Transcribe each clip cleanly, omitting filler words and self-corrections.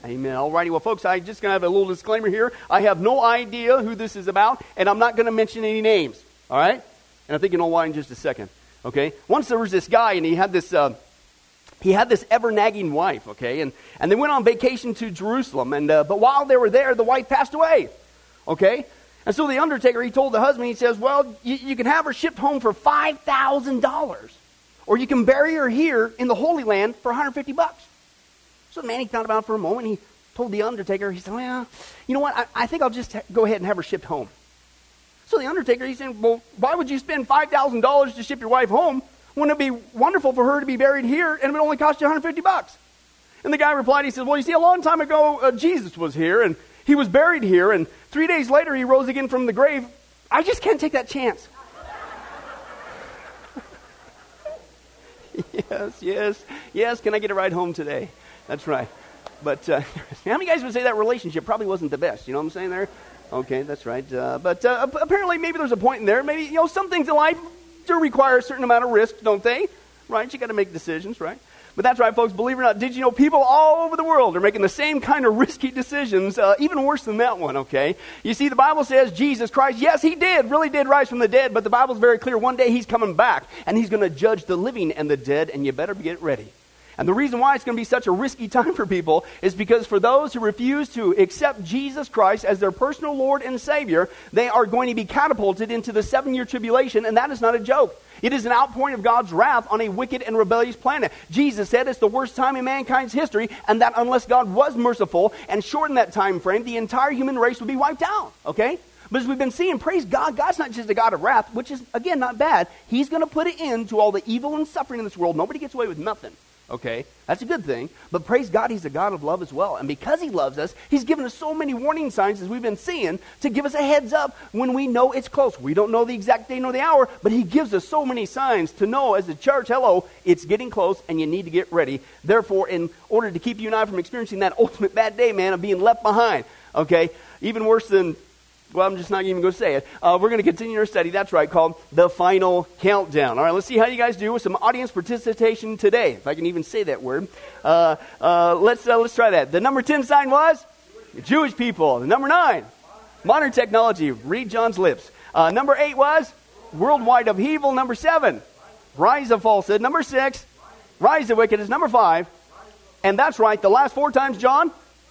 Amen. All righty. Well, folks, I'm just going to have a little disclaimer here. I have no idea who this is about, and I'm not going to mention any names. All right? And I think you know why in just a second. Okay? Once there was this guy, and he had this ever-nagging wife, okay? And they went on vacation to Jerusalem, and but while they were there, the wife passed away, okay? And so the undertaker, he told the husband, he says, well, you can have her shipped home for $5,000, or you can bury her here in the Holy Land for $150. So the man, he thought about it for a moment. He told the undertaker, he said, well, you know what? I think I'll just go ahead and have her shipped home. So the undertaker, he said, well, why would you spend $5,000 to ship your wife home? Wouldn't it be wonderful for her to be buried here, and it would only cost you $150? And the guy replied, he said, well, you see, a long time ago, Jesus was here, and he was buried here, and 3 days later, he rose again from the grave. I just can't take that chance. Yes, can I get a ride home today? That's right. But how many guys would say that relationship probably wasn't the best? You know what I'm saying there? Okay, that's right. But apparently maybe there's a point in there. Maybe, some things in life do require a certain amount of risk, don't they? Right? You got to make decisions, right? But that's right, folks. Believe it or not, did you know people all over the world are making the same kind of risky decisions, even worse than that one, okay? You see, the Bible says Jesus Christ, yes, he really did rise from the dead, but the Bible's very clear. One day he's coming back, and he's going to judge the living and the dead, and you better get ready. And the reason why it's going to be such a risky time for people is because for those who refuse to accept Jesus Christ as their personal Lord and Savior, they are going to be catapulted into the 7-year tribulation, and that is not a joke. It is an outpouring of God's wrath on a wicked and rebellious planet. Jesus said it's the worst time in mankind's history, and that unless God was merciful and shortened that time frame, the entire human race would be wiped out, okay? But as we've been seeing, praise God, God's not just a God of wrath, which is, again, not bad. He's going to put an end to all the evil and suffering in this world. Nobody gets away with nothing. Okay, that's a good thing. But praise God, he's a God of love as well. And because he loves us, he's given us so many warning signs, as we've been seeing, to give us a heads up when we know it's close. We don't know the exact day nor the hour, but he gives us so many signs to know as a church, hello, it's getting close and you need to get ready. Therefore, in order to keep you and I from experiencing that ultimate bad day, man, of being left behind, okay, even worse than... well, I'm just not even going to say it. We're going to continue our study, that's right, called The Final Countdown. All right, let's see how you guys do with some audience participation today, if I can even say that word. Let's try that. The number 10 sign was? Jewish people. The number 9, modern technology. Read John's lips. Number 8 was? Worldwide upheaval. Number 7, rise of falsehood. Number 6, rise of wickedness. Number 5, and that's right, the last 4 times, John?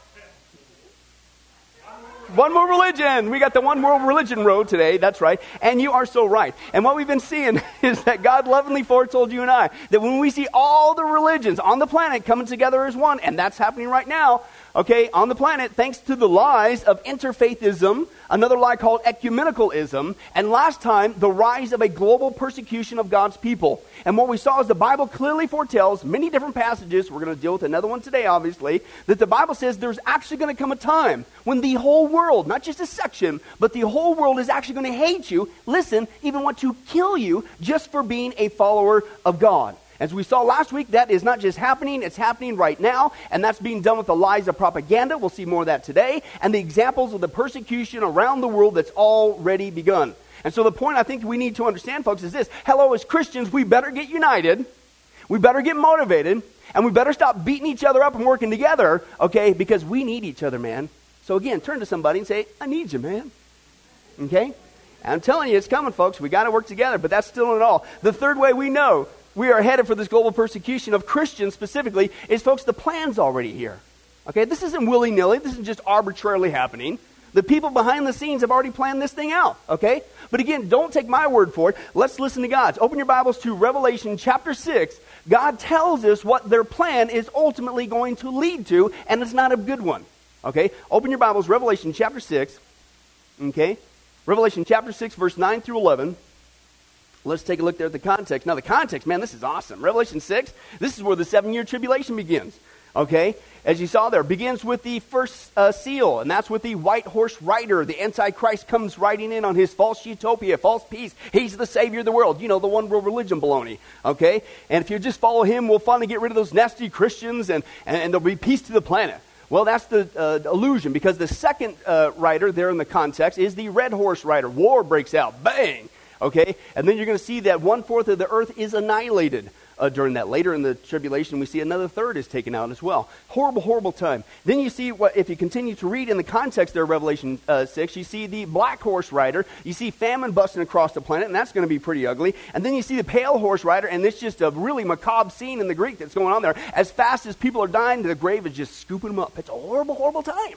One more religion. We got the one world religion road today. That's right. And you are so right. And what we've been seeing is that God lovingly foretold you and I that when we see all the religions on the planet coming together as one, and that's happening right now, okay, on the planet, thanks to the lies of interfaithism, another lie called ecumenicalism, and last time, the rise of a global persecution of God's people. And what we saw is the Bible clearly foretells many different passages, we're going to deal with another one today, obviously, that the Bible says there's actually going to come a time when the whole world, not just a section, but the whole world is actually going to hate you, listen, even want to kill you just for being a follower of God. As we saw last week, that is not just happening, it's happening right now, and that's being done with the lies of propaganda. We'll see more of that today, and the examples of the persecution around the world that's already begun. And so the point I think we need to understand, folks, is this. Hello, as Christians, we better get united, we better get motivated, and we better stop beating each other up and working together, okay, because we need each other, man. So again, turn to somebody and say, I need you, man. Okay? And I'm telling you, it's coming, folks. We got to work together, but that's still not all. The third way we know we are headed for this global persecution of Christians specifically is, folks, the plan's already here. Okay, this isn't willy-nilly. This isn't just arbitrarily happening. The people behind the scenes have already planned this thing out, okay? But again, don't take my word for it. Let's listen to God's. Open your Bibles to Revelation chapter 6. God tells us what their plan is ultimately going to lead to, and it's not a good one, okay? Open your Bibles, Revelation chapter 6, okay? Revelation chapter 6, verse 9 through 11. Let's take a look there at the context. Now, the context, man, this is awesome. Revelation 6, this is where the 7-year tribulation begins, okay? As you saw there, begins with the first seal, and that's with the white horse rider. The Antichrist comes riding in on his false utopia, false peace. He's the savior of the world. You know, the one world religion baloney, okay? And if you just follow him, we'll finally get rid of those nasty Christians, and there'll be peace to the planet. Well, that's the illusion, because the second rider there in the context is the red horse rider. War breaks out. Bang! Okay, and then you're going to see that 1/4 of the earth is annihilated. during that. Later in the tribulation, we see another third is taken out as well. Horrible, horrible time. Then you see, if you continue to read in the context there of Revelation 6, you see the black horse rider. You see famine busting across the planet, and that's going to be pretty ugly. And then you see the pale horse rider, and it's just a really macabre scene in the Greek that's going on there. As fast as people are dying, the grave is just scooping them up. It's a horrible, horrible time.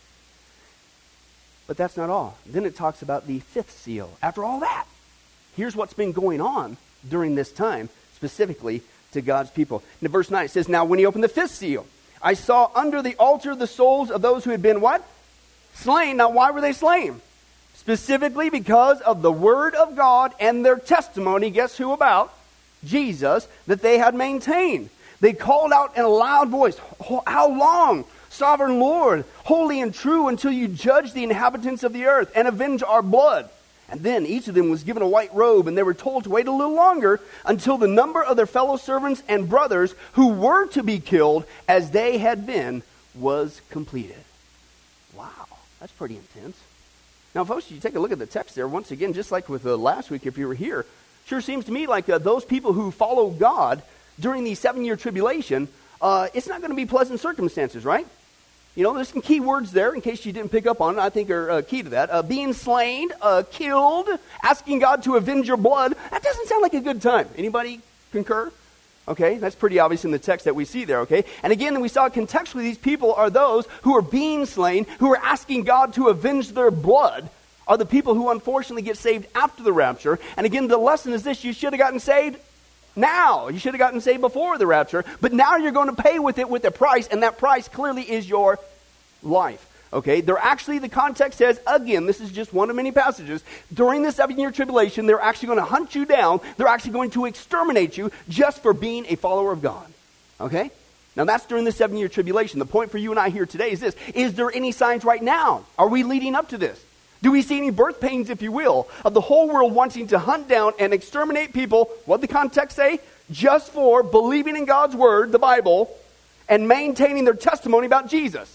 But that's not all. Then it talks about the fifth seal. After all that, here's what's been going on during this time, specifically to God's people. In verse 9, it says, now when he opened the fifth seal, I saw under the altar the souls of those who had been what? Slain. Now why were they slain? Specifically because of the word of God and their testimony, guess who about? Jesus, that they had maintained. They called out in a loud voice, how long, sovereign Lord, holy and true, until you judge the inhabitants of the earth and avenge our blood? And then each of them was given a white robe, and they were told to wait a little longer until the number of their fellow servants and brothers who were to be killed as they had been was completed. Wow, that's pretty intense. Now, folks, you take a look at the text there, once again, just like with last week if you were here, sure seems to me like those people who follow God during the 7-year tribulation, it's not going to be pleasant circumstances, right? You know, there's some key words there, in case you didn't pick up on it, I think are key to that. Being slain, killed, asking God to avenge your blood. That doesn't sound like a good time. Anybody concur? Okay, that's pretty obvious in the text that we see there, okay? And again, we saw contextually these people are those who are being slain, who are asking God to avenge their blood, are the people who unfortunately get saved after the rapture. And again, the lesson is this: you should have gotten saved now. You should have gotten saved before the rapture, but now you're going to pay with it with a price, and that price clearly is your life. Okay, they're actually, the context says, again, this is just one of many passages, during the 7-year tribulation, they're actually going to hunt you down. They're actually going to exterminate you just for being a follower of God. Okay? Now that's during the 7-year tribulation. The point for you and I here today is this: is there any signs right now? Are we leading up to this? Do we see any birth pains, if you will, of the whole world wanting to hunt down and exterminate people, what did the context say? Just for believing in God's word, the Bible, and maintaining their testimony about Jesus.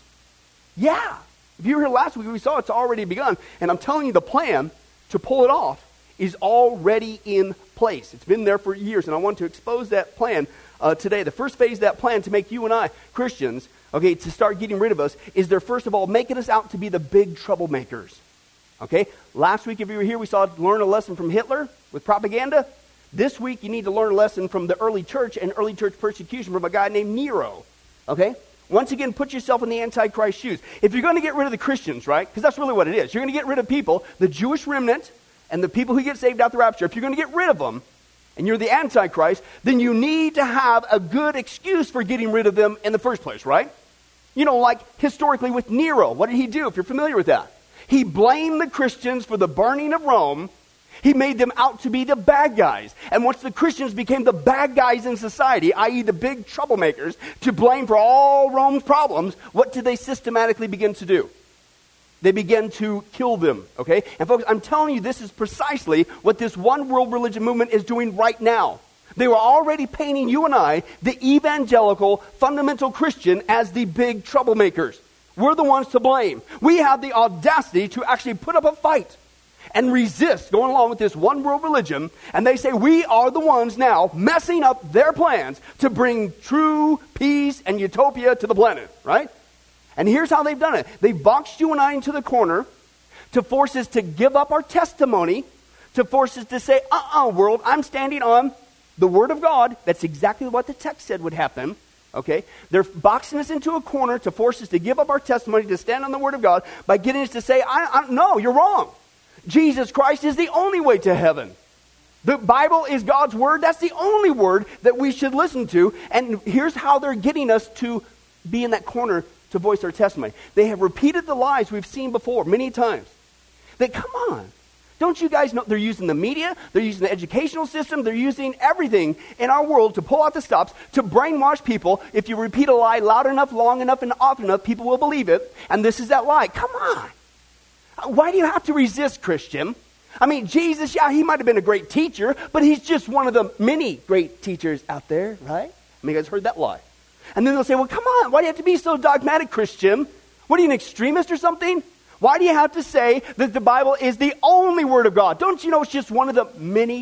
Yeah. If you were here last week, we saw it's already begun. And I'm telling you, the plan to pull it off is already in place. It's been there for years, and I want to expose that plan today. The first phase of that plan to make you and I Christians, okay, to start getting rid of us, is they're first of all making us out to be the big troublemakers. Okay? Last week, if you were here, we saw learn a lesson from Hitler with propaganda. This week, you need to learn a lesson from the early church and early church persecution from a guy named Nero. Okay? Once again, put yourself in the Antichrist shoes. If you're going to get rid of the Christians, right? Because that's really what it is. You're going to get rid of people, the Jewish remnant, and the people who get saved out the rapture. If you're going to get rid of them, and you're the Antichrist, then you need to have a good excuse for getting rid of them in the first place, right? You know, like historically with Nero. What did he do, if you're familiar with that? He blamed the Christians for the burning of Rome. He made them out to be the bad guys. And once the Christians became the bad guys in society, i.e. the big troublemakers, to blame for all Rome's problems, what did they systematically begin to do? They began to kill them, okay? And folks, I'm telling you, this is precisely what this one world religion movement is doing right now. They were already painting you and I, the evangelical, fundamental Christian, as the big troublemakers. We're the ones to blame. We have the audacity to actually put up a fight and resist going along with this one world religion, and they say we are the ones now messing up their plans to bring true peace and utopia to the planet, right? And here's how they've done it. They've boxed you and I into the corner to force us to give up our testimony, to force us to say, world, I'm standing on the Word of God. That's exactly what the text said would happen. Okay? They're boxing us into a corner to force us to give up our testimony, to stand on the Word of God, by getting us to say, no, you're wrong. Jesus Christ is the only way to heaven. The Bible is God's Word. That's the only Word that we should listen to. And here's how they're getting us to be in that corner to voice our testimony. They have repeated the lies we've seen before many times. That, come on, don't you guys know they're using the media, they're using the educational system, they're using everything in our world to pull out the stops, to brainwash people. If you repeat a lie loud enough, long enough, and often enough, people will believe it. And this is that lie. Come on. Why do you have to resist, Christian? I mean, Jesus, yeah, he might have been a great teacher, but he's just one of the many great teachers out there, right? I mean, you guys heard that lie. And then they'll say, well, come on, why do you have to be so dogmatic, Christian? What are you, an extremist or something? Why do you have to say that the Bible is the only Word of God? Don't you know it's just one of the many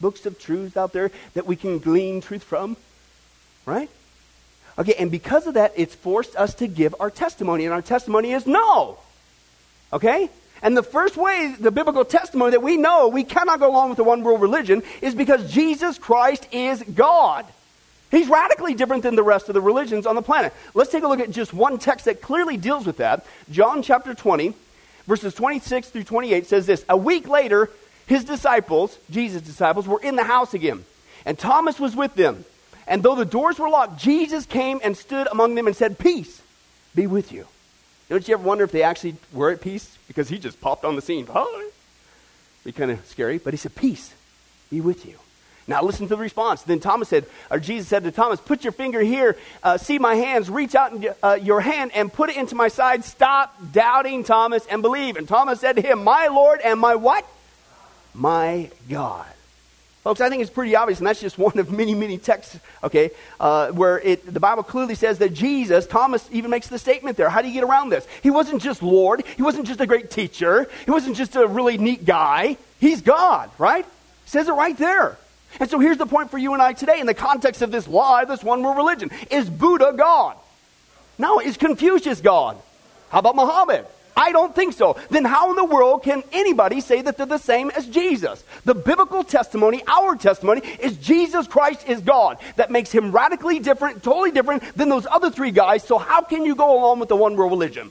textbooks of truth out there that we can glean truth from, right? Okay, and because of that, it's forced us to give our testimony, and our testimony is no. Okay? And the first way, the biblical testimony that we know we cannot go along with the one world religion is because Jesus Christ is God. He's radically different than the rest of the religions on the planet. Let's take a look at just one text that clearly deals with that. John chapter 20, verses 26 through 28 says this. A week later, his disciples, Jesus' disciples, were in the house again, and Thomas was with them. And though the doors were locked, Jesus came and stood among them and said, "Peace be with you." Don't you ever wonder if they actually were at peace? Because he just popped on the scene. Hi. Be kind of scary, but he said, "Peace be with you." Now listen to the response. Then Jesus said to Thomas, "Put your finger here, see my hands, reach out your hand and put it into my side. Stop doubting, Thomas, and believe." And Thomas said to him, "My Lord and my" what? "My God." Folks, I think it's pretty obvious, and that's just one of many, many texts, okay, where the Bible clearly says that Jesus, Thomas even makes the statement there. How do you get around this? He wasn't just Lord. He wasn't just a great teacher. He wasn't just a really neat guy. He's God, right? It says it right there. And so here's the point for you and I today in the context of this lie, this one world religion. Is Buddha God? No. Is Confucius God? How about Muhammad? I don't think so. Then how in the world can anybody say that they're the same as Jesus? The biblical testimony, our testimony, is Jesus Christ is God. That makes him radically different, totally different than those other three guys. So how can you go along with the one world religion?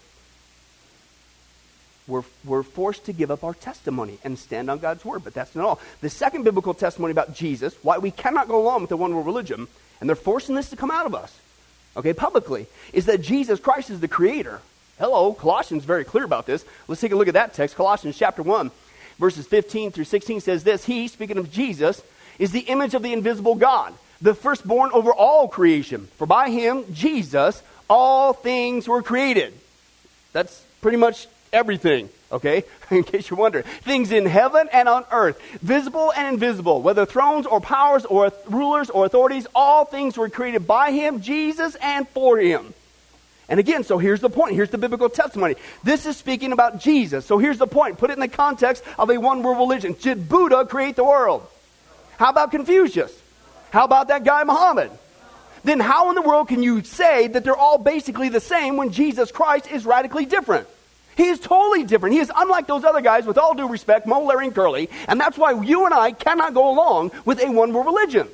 We're forced to give up our testimony and stand on God's word, but that's not all. The second biblical testimony about Jesus, why we cannot go along with the one world religion, and they're forcing this to come out of us, okay, publicly, is that Jesus Christ is the creator. Hello, Colossians is very clear about this. Let's take a look at that text. Colossians chapter 1, verses 15 through 16 says this. He, speaking of Jesus, is the image of the invisible God, the firstborn over all creation. For by him, Jesus, all things were created. That's pretty much everything, okay? In case you're wondering. Things in heaven and on earth, visible and invisible, whether thrones or powers or rulers or authorities, all things were created by him, Jesus, and for him. And again, so here's the point. Here's the biblical testimony. This is speaking about Jesus. So here's the point. Put it in the context of a one-world religion. Did Buddha create the world? How about Confucius? How about that guy Muhammad? Then how in the world can you say that they're all basically the same when Jesus Christ is radically different? He is totally different. He is unlike those other guys, with all due respect, Moe, Larry, and Curly. And that's why you and I cannot go along with a one-world religion.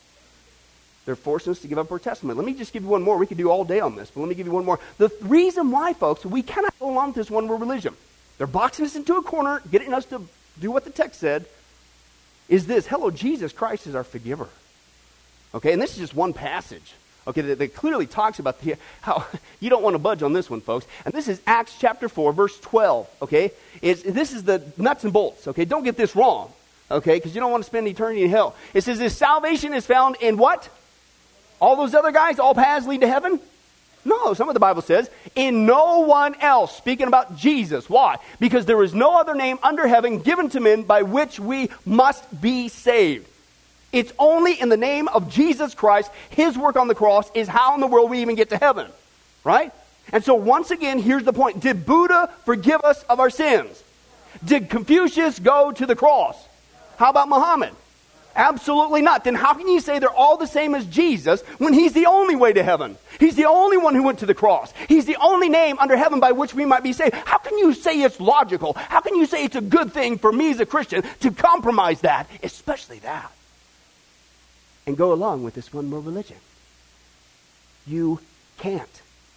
They're forcing us to give up our testimony. Let me just give you one more. We could do all day on this, but let me give you one more. The reason why, folks, we cannot go along with this one world religion, they're boxing us into a corner, getting us to do what the text said, is this. Hello, Jesus Christ is our forgiver. Okay, and this is just one passage, okay, that clearly talks about how you don't want to budge on this one, folks. And this is Acts chapter 4, verse 12, okay? This is the nuts and bolts, okay? Don't get this wrong, okay, because you don't want to spend eternity in hell. It says this salvation is found in what? All those other guys, all paths lead to heaven? No, some of the Bible says, in no one else, speaking about Jesus. Why? Because there is no other name under heaven given to men by which we must be saved. It's only in the name of Jesus Christ, his work on the cross, is how in the world we even get to heaven. Right? And so once again, here's the point. Did Buddha forgive us of our sins? Did Confucius go to the cross? How about Muhammad? Absolutely not. Then how can you say they're all the same as Jesus when he's the only way to heaven? He's the only one who went to the cross. He's the only name under heaven by which we might be saved. How can you say it's logical? How can you say it's a good thing for me as a Christian to compromise that, especially that, and go along with this one more religion? You can't.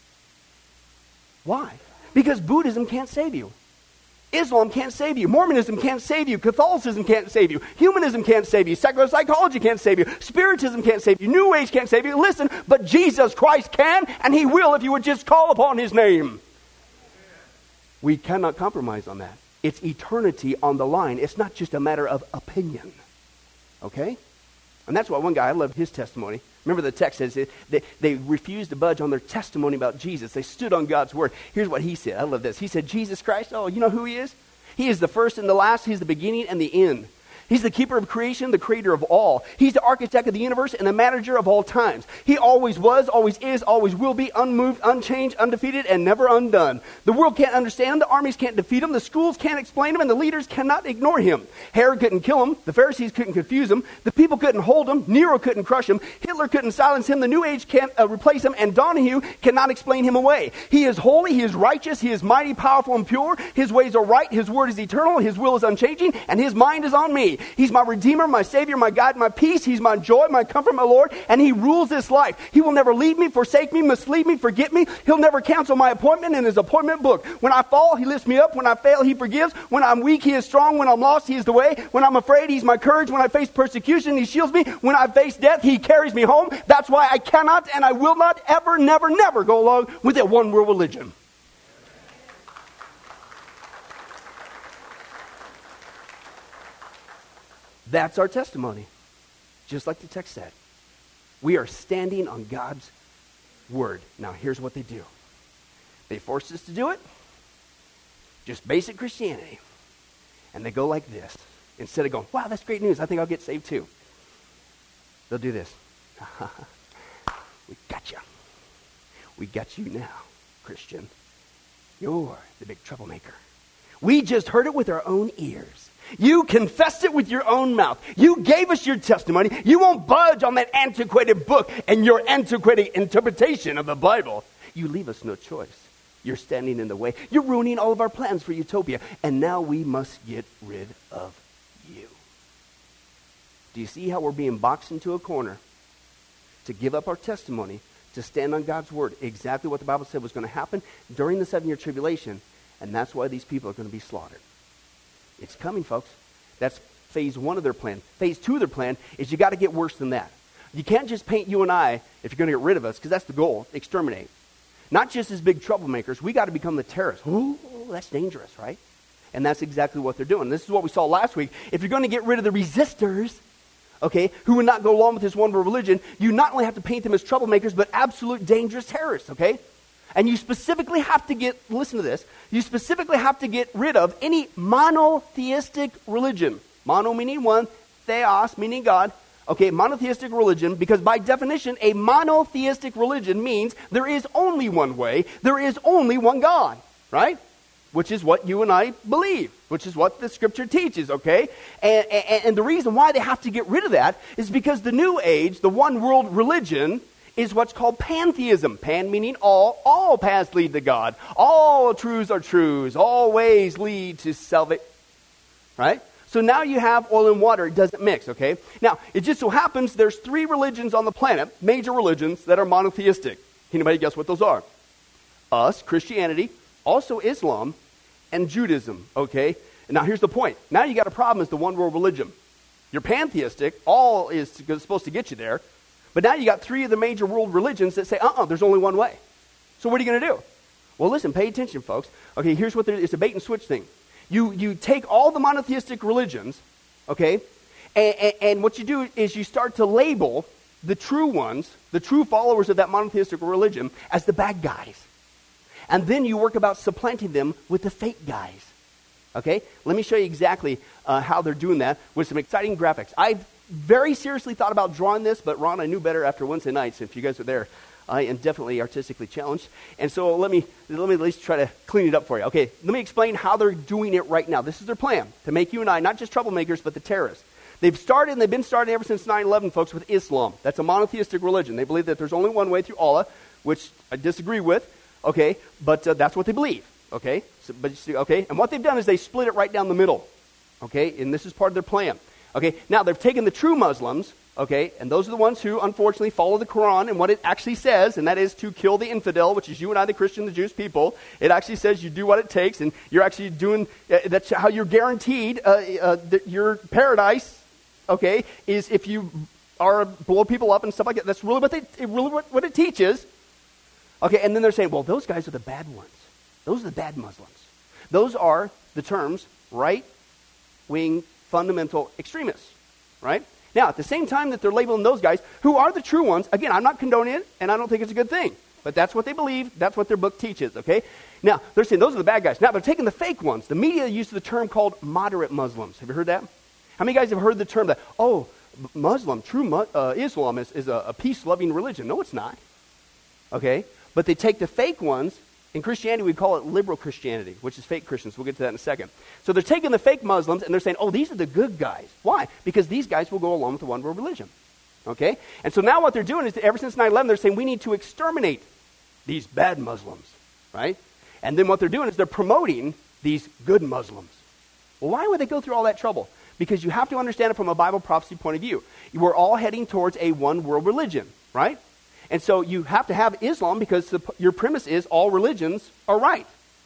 Why? Because Buddhism can't save you. Islam can't save you. Mormonism can't save you. Catholicism can't save you. Humanism can't save you. Secular psychology can't save you. Spiritism can't save you. New Age can't save you. Listen, but Jesus Christ can, and he will if you would just call upon his name. We cannot compromise on that. It's eternity on the line. It's not just a matter of opinion. Okay? And that's why one guy, I loved his testimony. Remember the text says they refused to budge on their testimony about Jesus. They stood on God's word. Here's what he said. I love this. He said, Jesus Christ, oh, you know who he is? He is the first and the last. He's the beginning and the end. He's the keeper of creation, the creator of all. He's the architect of the universe and the manager of all times. He always was, always is, always will be, unmoved, unchanged, undefeated, and never undone. The world can't understand him, the armies can't defeat him, the schools can't explain him, and the leaders cannot ignore him. Herod couldn't kill him, the Pharisees couldn't confuse him, the people couldn't hold him, Nero couldn't crush him, Hitler couldn't silence him, the New Age can't replace him, and Donahue cannot explain him away. He is holy, he is righteous, he is mighty, powerful, and pure. His ways are right, his word is eternal, his will is unchanging, and his mind is on me. He's my Redeemer, my Savior, my God, my peace. He's my joy, my comfort, my Lord, and he rules this life. He will never leave me, forsake me, mislead me, forget me. He'll never cancel my appointment in his appointment book. When I fall, he lifts me up. When I fail, he forgives. When I'm weak, he is strong. When I'm lost, he is the way. When I'm afraid, he's my courage. When I face persecution, he shields me. When I face death, he carries me home. That's why I cannot and I will not ever, never, never go along with that one world religion. That's our testimony. Just like the text said. We are standing on God's word. Now, here's what they do. They force us to do it. Just basic Christianity. And they go like this. Instead of going, wow, that's great news. I think I'll get saved too. They'll do this. We got you. We got you now, Christian. You're the big troublemaker. We just heard it with our own ears. You confessed it with your own mouth. You gave us your testimony. You won't budge on that antiquated book and your antiquated interpretation of the Bible. You leave us no choice. You're standing in the way. You're ruining all of our plans for utopia. And now we must get rid of you. Do you see how we're being boxed into a corner to give up our testimony, to stand on God's word? Exactly what the Bible said was going to happen during the 7-year tribulation. And that's why these people are going to be slaughtered. It's coming, folks. That's phase 1 of their plan. Phase 2 of their plan is you got to get worse than that. You can't just paint you and I, if you're going to get rid of us, because that's the goal, exterminate. Not just as big troublemakers. We got to become the terrorists. Ooh, that's dangerous, right? And that's exactly what they're doing. This is what we saw last week. If you're going to get rid of the resistors, okay, who would not go along with this one world religion, you not only have to paint them as troublemakers, but absolute dangerous terrorists, okay? And you specifically have to listen to this, you specifically have to get rid of any monotheistic religion. Mono meaning one, theos meaning God. Okay, monotheistic religion, because by definition, a monotheistic religion means there is only one way, there is only one God, right? Which is what you and I believe, which is what the scripture teaches, okay? And the reason why they have to get rid of that is because the New Age, the one world religion, is what's called pantheism. Pan meaning all paths lead to God. All truths are truths. All ways lead to salvation. Right? So now you have oil and water. It doesn't mix, okay? Now, it just so happens there's 3 religions on the planet, major religions, that are monotheistic. Can anybody guess what those are? Us, Christianity, also Islam, and Judaism, okay? And now here's the point. Now you got a problem as the one world religion. You're pantheistic. All is supposed to get you there. But now you got 3 of the major world religions that say, there's only one way. So what are you going to do? Well, listen, pay attention, folks. Okay, here's what it's a bait and switch thing. You take all the monotheistic religions, okay, and what you do is you start to label the true ones, the true followers of that monotheistic religion, as the bad guys. And then you work about supplanting them with the fake guys. Okay? Let me show you exactly how they're doing that with some exciting graphics. I've very seriously thought about drawing this, but Ron, I knew better after Wednesday nights. If you guys were there, I am definitely artistically challenged. And so let me at least try to clean it up for you. Okay, let me explain how they're doing it right now. This is their plan, to make you and I not just troublemakers, but the terrorists. They've started, and they've been starting ever since 9/11, folks, with Islam. That's a monotheistic religion. They believe that there's only one way through Allah, which I disagree with, okay, but that's what they believe, okay? And what they've done is they split it right down the middle, okay, and this is part of their plan. Okay, now they've taken the true Muslims, okay, and those are the ones who unfortunately follow the Quran and what it actually says, and that is to kill the infidel, which is you and I, the Christian, the Jewish people. It actually says you do what it takes, and you're actually doing, that's how you're guaranteed your paradise, okay, is if you blow people up and stuff like that. That's really what it teaches. Okay, and then they're saying, well, those guys are the bad ones. Those are the bad Muslims. Those are the terms right-wing fundamental extremists, right? Now, at the same time that they're labeling those guys, who are the true ones, again, I'm not condoning it, and I don't think it's a good thing, but that's what they believe, that's what their book teaches, okay? Now, they're saying those are the bad guys. Now, they're taking the fake ones. The media uses the term called moderate Muslims. Have you heard that? How many guys have heard the term that, oh, Islam is a peace-loving religion? No, it's not. Okay? But they take the fake ones. In Christianity, we call it liberal Christianity, which is fake Christians. We'll get to that in a second. So they're taking the fake Muslims, and they're saying, oh, these are the good guys. Why? Because these guys will go along with the one world religion. Okay? And so now what they're doing is, ever since 9/11, they're saying we need to exterminate these bad Muslims. Right? And then what they're doing is they're promoting these good Muslims. Well, why would they go through all that trouble? Because you have to understand it from a Bible prophecy point of view. We're all heading towards a one world religion. Right? And so you have to have Islam because your premise is all religions are right.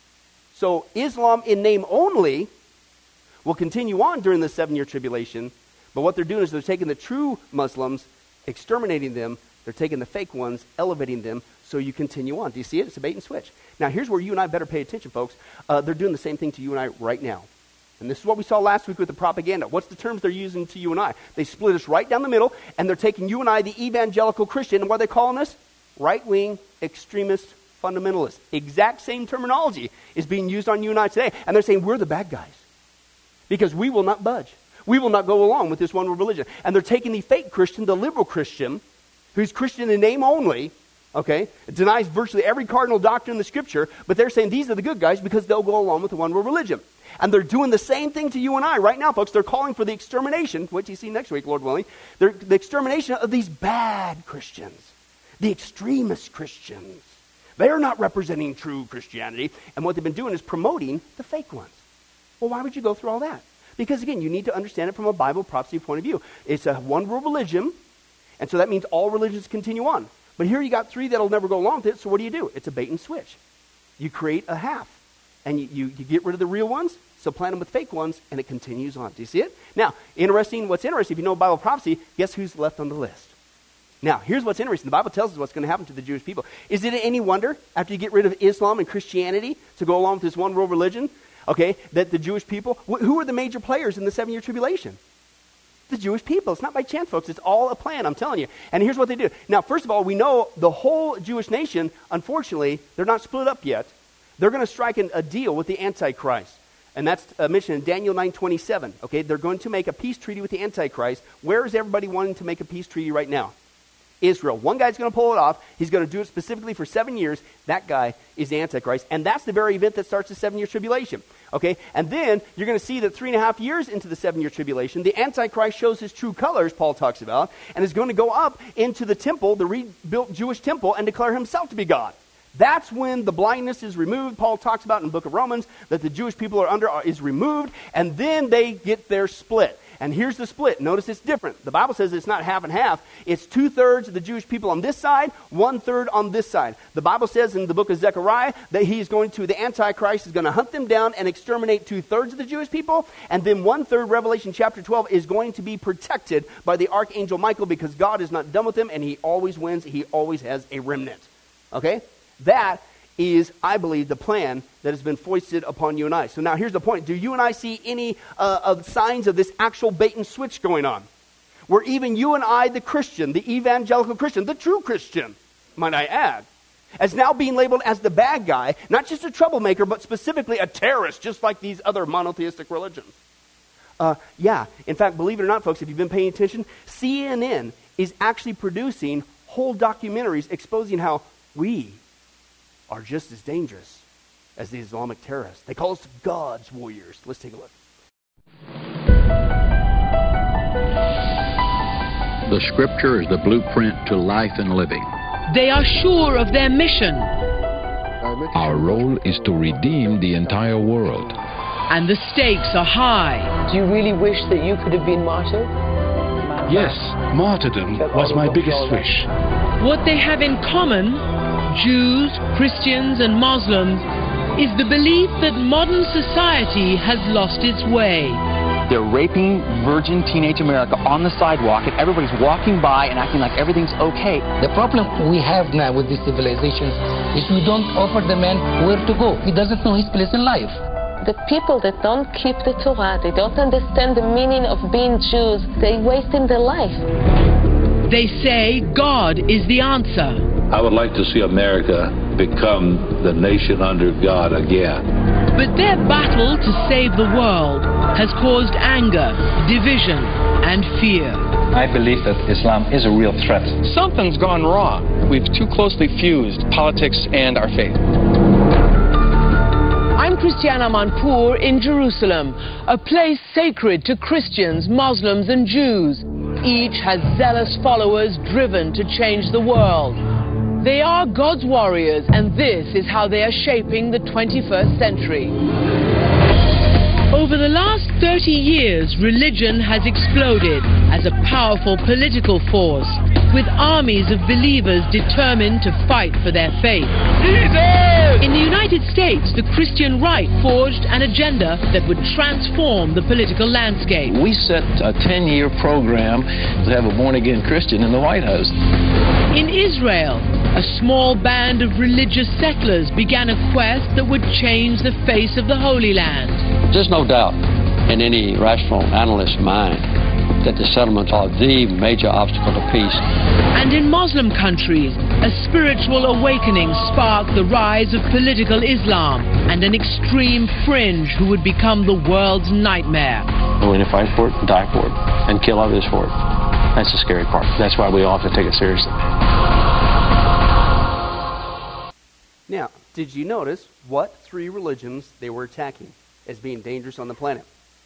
So Islam in name only will continue on during the 7-year tribulation. But what they're doing is they're taking the true Muslims, exterminating them. They're taking the fake ones, elevating them, so you continue on. Do you see it? It's a bait and switch. Now here's where you and I better pay attention, folks. They're doing the same thing to you and I right now. And this is what we saw last week with the propaganda. What's the terms they're using to you and I? They split us right down the middle, and they're taking you and I, the evangelical Christian, and what are they calling us? Right-wing, extremist, fundamentalist. Exact same terminology is being used on you and I today. And they're saying we're the bad guys because we will not budge. We will not go along with this one world religion. And they're taking the fake Christian, the liberal Christian, who's Christian in name only, okay, denies virtually every cardinal doctrine in the Scripture, but they're saying these are the good guys because they'll go along with the one world religion. And they're doing the same thing to you and I right now, folks. They're calling for the extermination, which you see next week, Lord willing, the extermination of these bad Christians, the extremist Christians. They're not representing true Christianity, and what they've been doing is promoting the fake ones. Well, why would you go through all that? Because, again, you need to understand it from a Bible prophecy point of view. It's a one-world religion, and so that means all religions continue on. But here you got 3 that'll never go along with it, so what do? It's a bait and switch. You create a half. And you get rid of the real ones, supplant them with fake ones, and it continues on. Do you see it? Now, what's interesting, if you know Bible prophecy, guess who's left on the list? Now, here's what's interesting. The Bible tells us what's going to happen to the Jewish people. Is it any wonder, after you get rid of Islam and Christianity, to go along with this one world religion, okay, that the Jewish people, who are the major players in the 7-year tribulation? The Jewish people. It's not by chance, folks. It's all a plan, I'm telling you. And here's what they do. Now, first of all, we know the whole Jewish nation, unfortunately, they're not split up yet. They're going to strike a deal with the Antichrist. And that's mentioned in Daniel 9:27. Okay, they're going to make a peace treaty with the Antichrist. Where is everybody wanting to make a peace treaty right now? Israel. One guy's going to pull it off. He's going to do it specifically for 7 years. That guy is the Antichrist. And that's the very event that starts the 7-year tribulation. Okay, and then you're going to see that 3.5 years into the 7-year tribulation, the Antichrist shows his true colors, Paul talks about, and is going to go up into the temple, the rebuilt Jewish temple, and declare himself to be God. That's when the blindness is removed. Paul talks about in the book of Romans that the Jewish people are under is removed, and then they get their split. And here's the split. Notice it's different. The Bible says it's not half and half. It's 2/3 of the Jewish people on this side, 1/3 on this side. The Bible says in the book of Zechariah that the Antichrist is going to hunt them down and exterminate 2/3 of the Jewish people, and then 1/3, Revelation chapter 12, is going to be protected by the archangel Michael because God is not done with them, and he always wins. He always has a remnant. Okay? That is, I believe, the plan that has been foisted upon you and I. So now here's the point. Do you and I see any signs of this actual bait and switch going on? Where even you and I, the Christian, the evangelical Christian, the true Christian, might I add, as now being labeled as the bad guy, not just a troublemaker, but specifically a terrorist, just like these other monotheistic religions. Yeah, in fact, believe it or not, folks, if you've been paying attention, CNN is actually producing whole documentaries exposing how we are just as dangerous as the Islamic terrorists. They call us God's warriors. Let's take a look. The Scripture is the blueprint to life and living. They are sure of their mission. Our role is to redeem the entire world. And the stakes are high. Do you really wish that you could have been martyred? Yes, martyrdom was my biggest wish. What they have in common, Jews, Christians, and Muslims, is the belief that modern society has lost its way. They're raping virgin teenage America on the sidewalk, and everybody's walking by and acting like everything's okay. The problem we have now with these civilizations is we don't offer the man where to go. He doesn't know his place in life. The people that don't keep the Torah, they don't understand the meaning of being Jews, they're wasting their life. They say God is the answer. I would like to see America become the nation under God again. But their battle to save the world has caused anger, division, and fear. I believe that Islam is a real threat. Something's gone wrong. We've too closely fused politics and our faith. I'm Christiana Manpour in Jerusalem, a place sacred to Christians, Muslims, and Jews. Each has zealous followers driven to change the world. They are God's warriors, and this is how they are shaping the 21st century. Over the last 30 years, religion has exploded as a powerful political force, with armies of believers determined to fight for their faith. In the United States, the Christian right forged an agenda that would transform the political landscape. We set a 10-year program to have a born-again Christian in the White House. In Israel, a small band of religious settlers began a quest that would change the face of the Holy Land. There's no doubt in any rational analyst's mind that the settlements are the major obstacle to peace. And in Muslim countries, a spiritual awakening sparked the rise of political Islam and an extreme fringe who would become the world's nightmare. We're going to fight for it, die for it, and kill others for it. That's the scary part. That's why we all have to take it seriously. Now, did you notice what three religions they were attacking as being dangerous on the planet?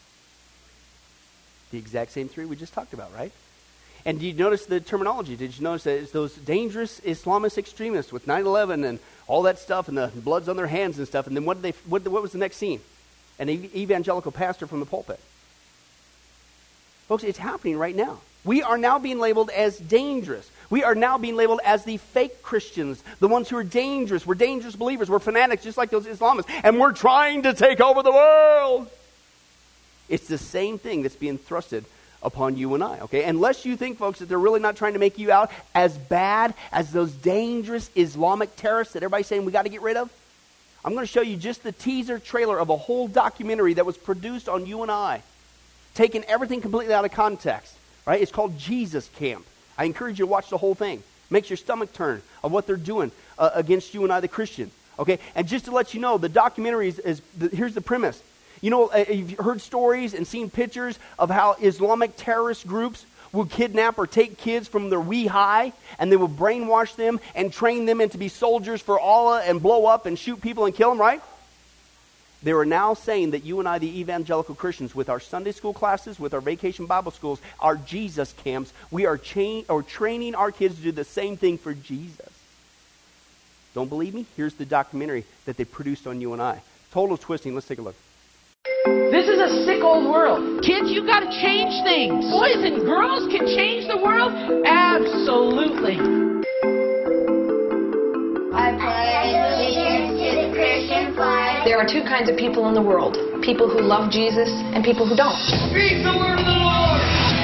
The exact same three we just talked about, right? And did you notice the terminology? Did you notice that it's those dangerous Islamist extremists with 9/11 and all that stuff and the bloods on their hands and stuff? And then what was the next scene? An evangelical pastor from the pulpit. Folks, it's happening right now. We are now being labeled as dangerous. We are now being labeled as the fake Christians, the ones who are dangerous. We're dangerous believers. We're fanatics just like those Islamists. And we're trying to take over the world. It's the same thing that's being thrusted upon you and I, okay? Unless you think, folks, that they're really not trying to make you out as bad as those dangerous Islamic terrorists that everybody's saying we got to get rid of. I'm going to show you just the teaser trailer of a whole documentary that was produced on you and I, taking everything completely out of context, right? It's called Jesus Camp. I encourage you to watch the whole thing. Makes your stomach turn of what they're doing against you and I, the Christian, okay? And just to let you know, the documentary here's the premise. You know, you've heard stories and seen pictures of how Islamic terrorist groups will kidnap or take kids from their wee high, and they will brainwash them and train them into be soldiers for Allah and blow up and shoot people and kill them, right? They are now saying that you and I, the evangelical Christians, with our Sunday school classes, with our vacation Bible schools, our Jesus camps, we are training our kids to do the same thing for Jesus. Don't believe me? Here's the documentary that they produced on you and I. Total twisting. Let's take a look. This is a sick old world. Kids, you got to change things. Boys and girls can change the world? Absolutely. I pledge allegiance to the Christian flag. There are two kinds of people in the world. People who love Jesus and people who don't. Speak the word of the Lord.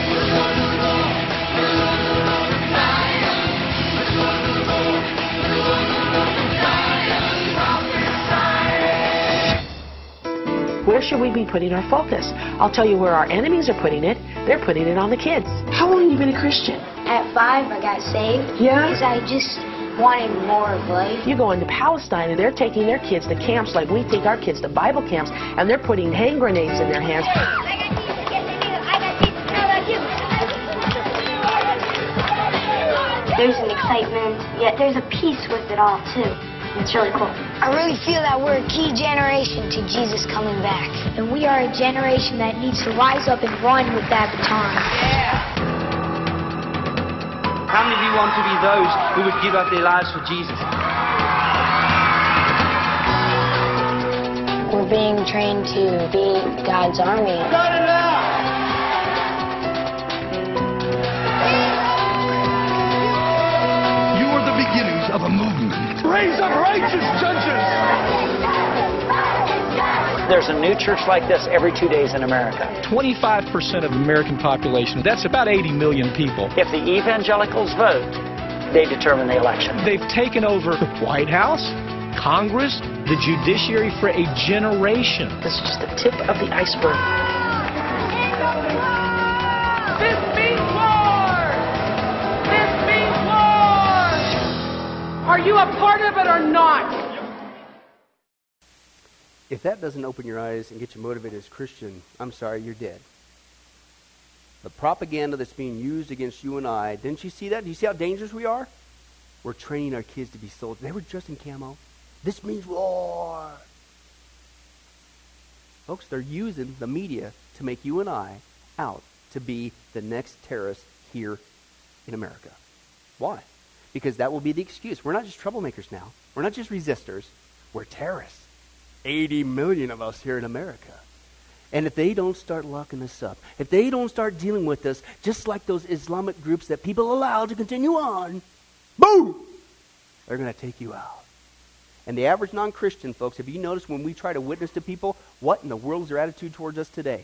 Where should we be putting our focus? I'll tell you where our enemies are putting it. They're putting it on the kids. How long have you been a Christian? At 5, I got saved. Yeah? Because I just wanted more of life. You go into Palestine and they're taking their kids to camps like we take our kids to Bible camps, and they're putting hand grenades in their hands. There's an excitement, yet there's a peace with it all, too. It's really cool. I really feel that we're a key generation to Jesus coming back. And we are a generation that needs to rise up and run with that baton. Yeah! How many of you want to be those who would give up their lives for Jesus? We're being trained to be God's army. Not enough! You are the beginnings of a movement. Raise up righteous judges! There's a new church like this every 2 days in America. 25% of the American population, that's about 80 million people. If the evangelicals vote, they determine the election. They've taken over the White House, Congress, the judiciary for a generation. This is just the tip of the iceberg. This means war! This means war! Are you a part of it or not? If that doesn't open your eyes and get you motivated as a Christian, I'm sorry, you're dead. The propaganda that's being used against you and I, didn't you see that? Do you see how dangerous we are? We're training our kids to be soldiers. They were dressed in camo. This means war. Folks, they're using the media to make you and I out to be the next terrorists here in America. Why? Because that will be the excuse. We're not just troublemakers now. We're not just resistors. We're terrorists. 80 million of us here in America. And if they don't start locking us up, if they don't start dealing with us, just like those Islamic groups that people allow to continue on, boom, they're going to take you out. And the average non-Christian, folks, have you noticed when we try to witness to people, what in the world is their attitude towards us today?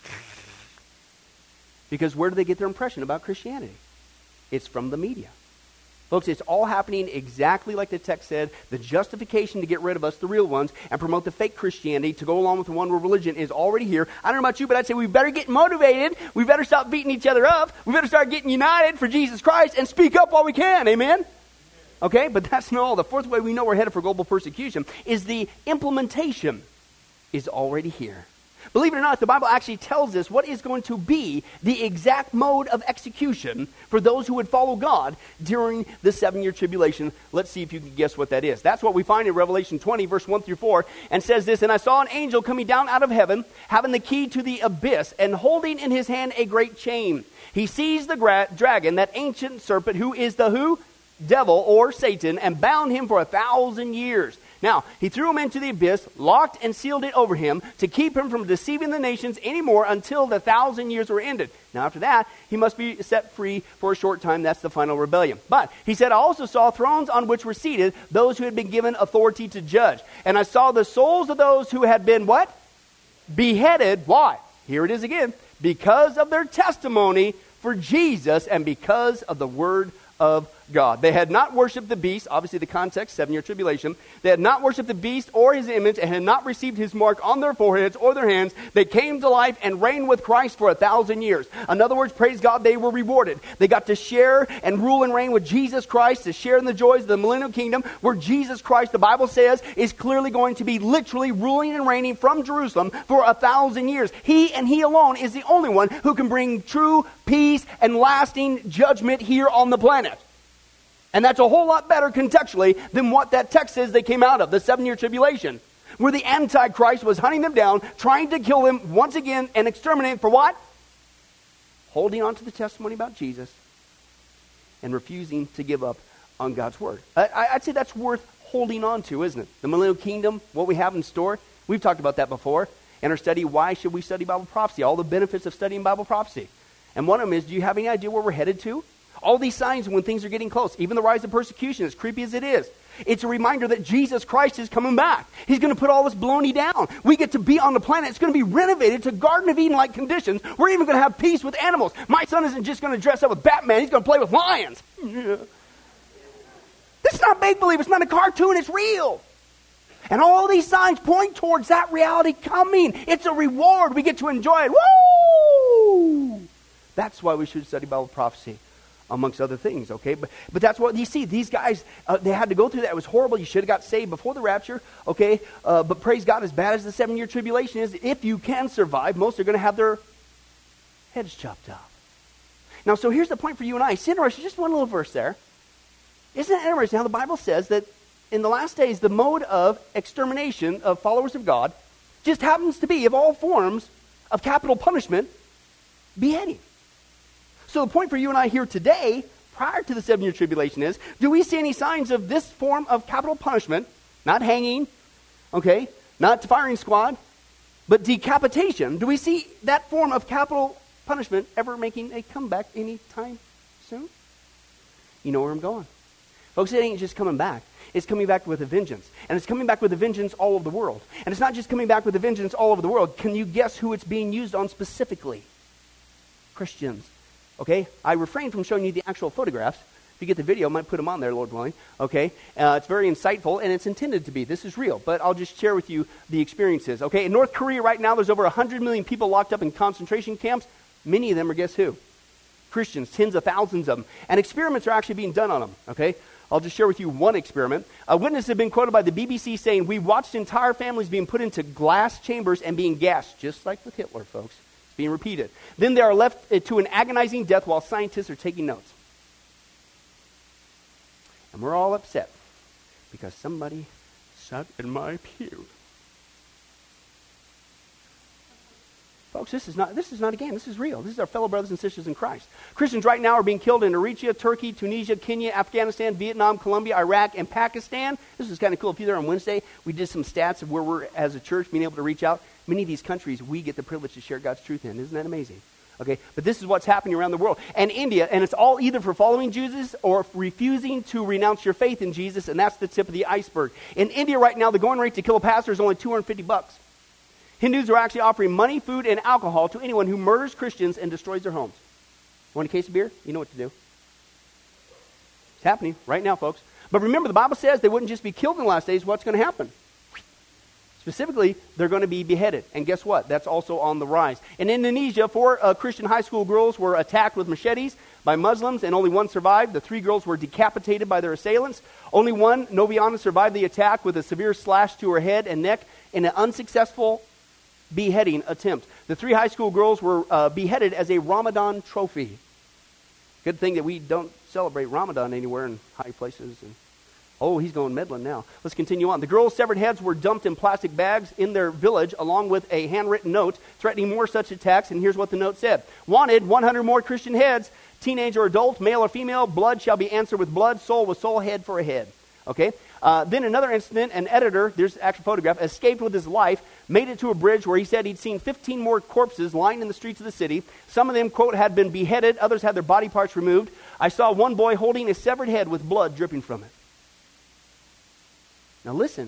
Because where do they get their impression about Christianity? It's from the media. Folks, it's all happening exactly like the text said. The justification to get rid of us, the real ones, and promote the fake Christianity to go along with the one world religion is already here. I don't know about you, but I'd say we better get motivated. We better stop beating each other up. We better start getting united for Jesus Christ and speak up while we can. Amen? Okay, but that's not all. The fourth way we know we're headed for global persecution is the implementation is already here. Believe it or not, the Bible actually tells us what is going to be the exact mode of execution for those who would follow God during the 7-year tribulation. Let's see if you can guess what that is. That's what we find in Revelation 20, verse 1 through 4, and says this, "And I saw an angel coming down out of heaven, having the key to the abyss, and holding in his hand a great chain. He seized the dragon, that ancient serpent, who is the who? Devil, or Satan, and bound him for 1,000 years. Now, he threw him into the abyss, locked and sealed it over him to keep him from deceiving the nations anymore until the 1,000 years were ended. Now, after that, he must be set free for a short time. That's the final rebellion. But he said, I also saw thrones on which were seated those who had been given authority to judge. And I saw the souls of those who had been what? Beheaded. Why? Here it is again. Because of their testimony for Jesus and because of the word of God. They had not worshipped the beast, obviously the context, 7-year tribulation. They had not worshipped the beast or his image and had not received his mark on their foreheads or their hands. They came to life and reigned with Christ for 1,000 years. In other words, praise God, they were rewarded. They got to share and rule and reign with Jesus Christ, to share in the joys of the millennial kingdom, where Jesus Christ, the Bible says, is clearly going to be literally ruling and reigning from Jerusalem for 1,000 years. He and he alone is the only one who can bring true peace and lasting judgment here on the planet. And that's a whole lot better contextually than what that text says they came out of, the 7-year tribulation, where the Antichrist was hunting them down, trying to kill them once again and exterminate for what? Holding on to the testimony about Jesus and refusing to give up on God's word. I'd say that's worth holding on to, isn't it? The millennial kingdom, what we have in store. We've talked about that before in our study, Why Should We Study Bible Prophecy? All the benefits of studying Bible prophecy. And one of them is, do you have any idea where we're headed to? All these signs when things are getting close, even the rise of persecution, as creepy as it is, it's a reminder that Jesus Christ is coming back. He's going to put all this baloney down. We get to be on the planet. It's going to be renovated to Garden of Eden-like conditions. We're even going to have peace with animals. My son isn't just going to dress up with Batman. He's going to play with lions. This is not make-believe. It's not a cartoon. It's real. And all these signs point towards that reality coming. It's a reward. We get to enjoy it. Woo! That's why we should study Bible prophecy, amongst other things, okay? But that's what you see. These guys, they had to go through that. It was horrible. You should have got saved before the rapture, okay? But praise God, as bad as the 7-year tribulation is, if you can survive, most are going to have their heads chopped off. Now, so here's the point for you and I. It's interesting, just one little verse there. Isn't it interesting how the Bible says that in the last days, the mode of extermination of followers of God just happens to be, of all forms of capital punishment, beheading. So the point for you and I here today, prior to the 7-year tribulation is, do we see any signs of this form of capital punishment, not hanging, okay, not firing squad, but decapitation? Do we see that form of capital punishment ever making a comeback anytime soon? You know where I'm going. Folks, it ain't just coming back. It's coming back with a vengeance. And it's coming back with a vengeance all over the world. And it's not just coming back with a vengeance all over the world. Can you guess who it's being used on specifically? Christians. Okay, I refrain from showing you the actual photographs. If you get the video, I might put them on there, Lord willing. Okay, it's very insightful, and it's intended to be. This is real, but I'll just share with you the experiences. Okay, in North Korea right now, there's over 100 million people locked up in concentration camps. Many of them are, guess who? Christians, tens of thousands of them. And experiments are actually being done on them, okay? I'll just share with you one experiment. Witnesses have been quoted by the BBC saying, "We watched entire families being put into glass chambers and being gassed," just like with Hitler, folks. It's being repeated. "Then they are left to an agonizing death while scientists are taking notes." And we're all upset because somebody sat in my pew. Folks, this is not a game. This is real. This is our fellow brothers and sisters in Christ. Christians right now are being killed in Eritrea, Turkey, Tunisia, Kenya, Afghanistan, Vietnam, Colombia, Iraq, and Pakistan. This is kind of cool. If you're there on Wednesday, we did some stats of where we're, as a church, being able to reach out. Many of these countries, we get the privilege to share God's truth in. Isn't that amazing? Okay, but this is what's happening around the world. And India, and it's all either for following Jesus or refusing to renounce your faith in Jesus, and that's the tip of the iceberg. In India right now, the going rate to kill a pastor is only $250. Hindus are actually offering money, food, and alcohol to anyone who murders Christians and destroys their homes. Want a case of beer? You know what to do. It's happening right now, folks. But remember, the Bible says they wouldn't just be killed in the last days. What's going to happen? Specifically, they're going to be beheaded. And guess what? That's also on the rise. In Indonesia, 4 Christian high school girls were attacked with machetes by Muslims, and only one survived. The 3 girls were decapitated by their assailants. Only one, Noviana, survived the attack with a severe slash to her head and neck in an unsuccessful beheading attempt. The 3 high school girls were beheaded as a Ramadan trophy. Good thing that we don't celebrate Ramadan anywhere in high places. And oh, he's going meddling now. Let's continue on. The girls' severed heads were dumped in plastic bags in their village, along with a handwritten note threatening more such attacks. And here's what the note said: "Wanted 100 more Christian heads, teenage or adult, male or female. Blood shall be answered with blood, soul with soul, head for a head." Okay. Then another incident, an editor, there's the actual photograph, escaped with his life, made it to a bridge where he said he'd seen 15 more corpses lying in the streets of the city. Some of them, quote, had been beheaded. Others had their body parts removed. "I saw one boy holding a severed head with blood dripping from it." Now listen.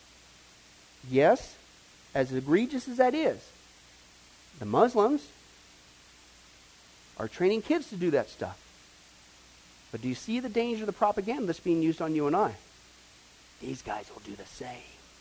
Yes, as egregious as that is, the Muslims are training kids to do that stuff. But do you see the danger of the propaganda that's being used on you and I? These guys will do the same.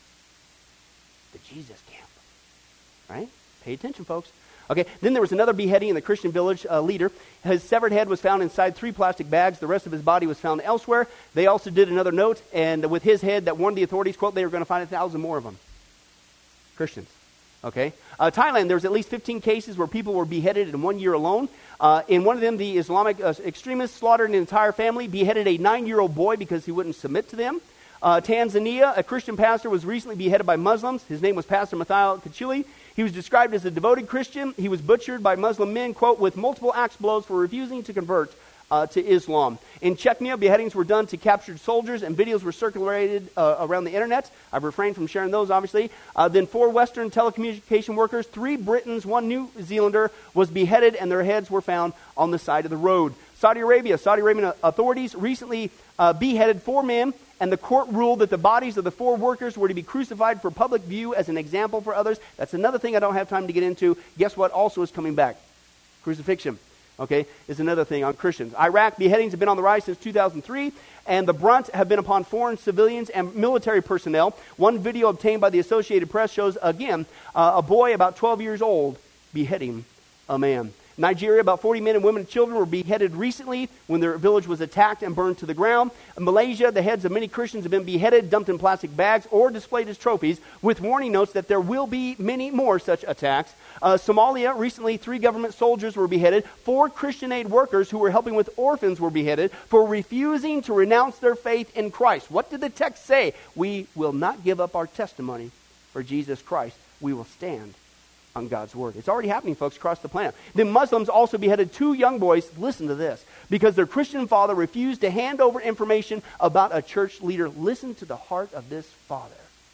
The Jesus camp. Right? Pay attention, folks. Okay, then there was another beheading in the Christian village leader. His severed head was found inside 3 plastic bags. The rest of his body was found elsewhere. They also did another note, and with his head, that warned the authorities, quote, they were going to find 1,000 more of them. Christians. Okay. Thailand, there was at least 15 cases where people were beheaded in 1 year alone. In one of them, the Islamic extremists slaughtered an entire family, beheaded a 9-year-old boy because he wouldn't submit to them. Tanzania, a Christian pastor was recently beheaded by Muslims. His name was Pastor Mathayo Kachili. He was described as a devoted Christian. He was butchered by Muslim men, quote, with multiple axe blows for refusing to convert to Islam. In Chechnya, beheadings were done to captured soldiers, and videos were circulated around the internet. I've refrained from sharing those, obviously. Then 4 Western telecommunication workers, 3 Britons, 1 New Zealander was beheaded, and their heads were found on the side of the road. Saudi Arabian authorities recently beheaded 4 men, and the court ruled that the bodies of the 4 workers were to be crucified for public view as an example for others. That's another thing I don't have time to get into. Guess what also is coming back? Crucifixion. Okay, is another thing on Christians. Iraq, beheadings have been on the rise since 2003, and the brunt have been upon foreign civilians and military personnel. One video obtained by the Associated Press shows, again, a boy about 12 years old beheading a man. Nigeria, about 40 men and women and children were beheaded recently when their village was attacked and burned to the ground. In Malaysia, the heads of many Christians have been beheaded, dumped in plastic bags, or displayed as trophies, with warning notes that there will be many more such attacks. Somalia, recently 3 government soldiers were beheaded. 4 Christian aid workers who were helping with orphans were beheaded for refusing to renounce their faith in Christ. What did the text say? We will not give up our testimony for Jesus Christ. We will stand on God's word. It's already happening, folks, across the planet. The Muslims also beheaded 2 young boys, listen to this, because their Christian father refused to hand over information about a church leader. Listen to the heart of this father.